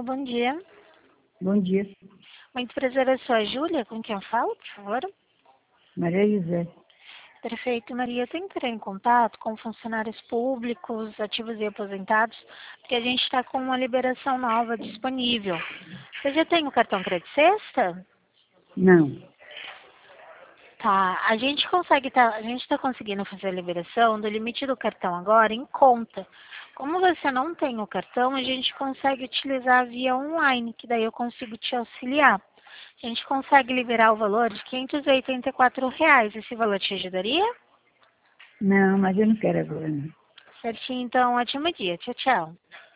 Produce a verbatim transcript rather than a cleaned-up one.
Alô, bom dia. Bom dia, Muito prazer, eu sou a Júlia, com quem eu falo, por favor? Maria José. Perfeito, Maria. Eu tenho que entrar em contato com funcionários públicos, ativos e aposentados, porque a gente está com uma liberação nova disponível. Você já tem o cartão Crédito Sexta? Não, Tá, a gente consegue, tá, a gente está conseguindo fazer a liberação do limite do cartão agora em conta. Como você não tem o cartão, a gente consegue utilizar via online, que daí eu consigo te auxiliar. A gente consegue liberar o valor de quinhentos e oitenta e quatro reais. Esse valor te ajudaria? não, mas eu não quero agora, não. Certinho, então, ótimo dia. Tchau, tchau.